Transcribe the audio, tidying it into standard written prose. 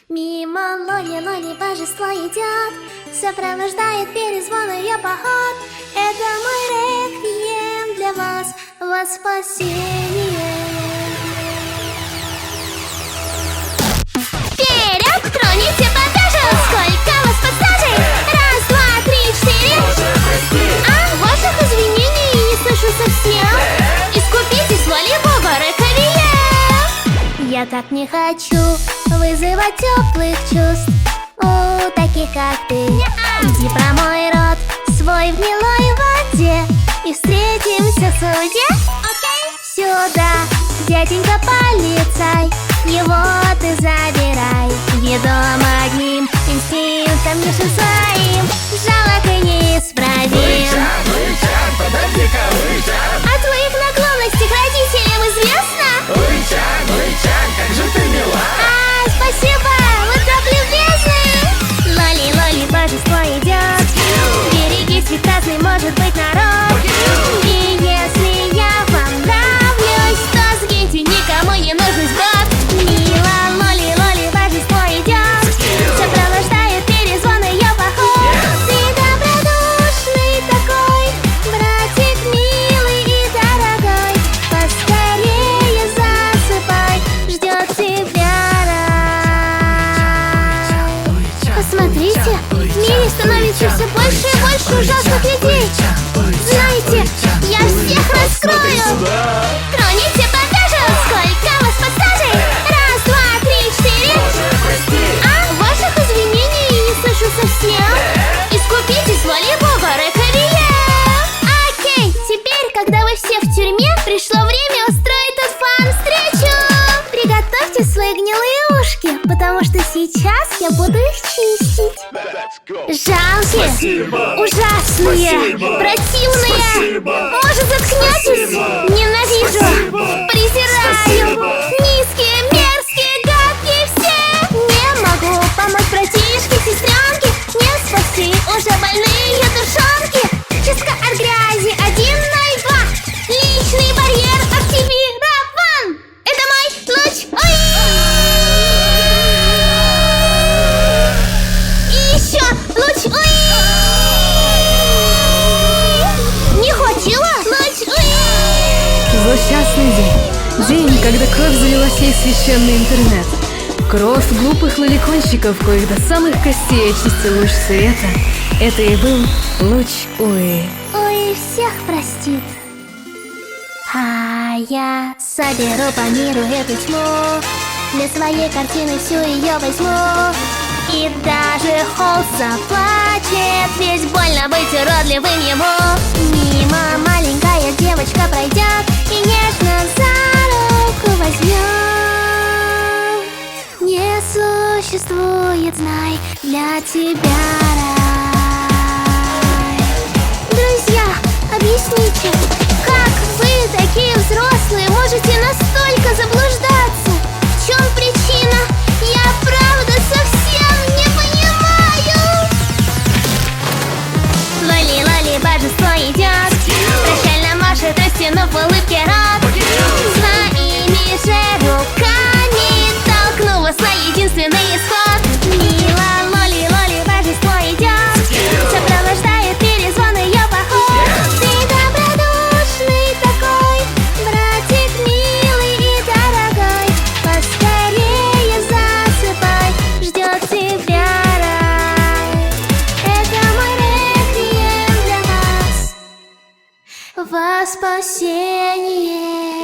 Мимо Лоли божество идет, сопровождает перезвон ее поход. Это мой реквием для вас во спасение. Вперед, троните багажа! Сколько вас пассажей? Раз, два, три, четыре. А, ваших извинений не слышу совсем. Искупитесь, Лоли Бога, реквием. Я так не хочу вызывать теплых чувств у таких, как ты. Иди промой рот свой в гнилой воде и встретимся в суде. Сюда, дяденька полицай, его ты забирай. Ведом одним инстинктом нежным своим, жалок и неисправим. О твоих наклонностях родителям известно? Как же ты мила! А, спасибо, вы так любезны. Лоли, божество идет. Берегись, ведь разный может быть народ. И если я вам нравлюсь, то сгиньте, никому не нужен сброд. Мила Лоли, божество идет, сопровождает перезвон ее поход. Ты добродушный такой, братик милый и дорогой. Поскорее засыпай, ждет тебя рай. Посмотрите, в мире становится все больше и больше ужасных людей. Знаете, я всех раскрою. Троните багажа, сколько вас пассажей? Раз, два, три, четыре. А, ваших извинений не слышу совсем. Искупитесь, Лоли Бога, реквием. Окей, теперь, когда вы все в тюрьме, пришло время устроить тут фан-встречу. Приготовьте свои гнилые ушки, потому что сейчас я буду их чистить. Жалкие, Спасибо. ужасные, Спасибо. противные. Спасибо. Может, заткнетесь? Спасибо. Ненавижу, Спасибо. презираю. Спасибо. Низкие, мерзкие, гадкие все. Не могу помочь братишке, сестренке, не спасти уже больные душонки. Чистка от грязи 102. Личный барьер активирован. Это мой луч. Ой! И еще луч. Ой! Не хватило? Луч. Ой! Злосчастный день, когда кровь залила сей священный интернет. Кровь глупых лоликонщиков, коих до самых костей очистил луч света. Это и был луч Уи. Ой, всех простит. А я соберу по миру эту тьму, для своей картины всю ее возьму. И даже Холст заплачет, ведь больно быть уродливым ему. Мимо маленькая девочка пройдет и нежно за руку возьмет. Не существует, знай, для тебя рай. Друзья, объясните, как вы, такие взрослые, можете настолько заблуждаться? В чем причина? Я правда совсем не понимаю. Лоли, божество идет, прощально машет, растянув в улыбке рот. Своими же руками толкну вас на единственный исход. Мила Лоли, божество идет, сопровождает перезвон ее поход. Ты добродушный такой, братик милый и дорогой. Поскорее засыпай, ждет тебя рай. Это мой реквием для вас во спасение.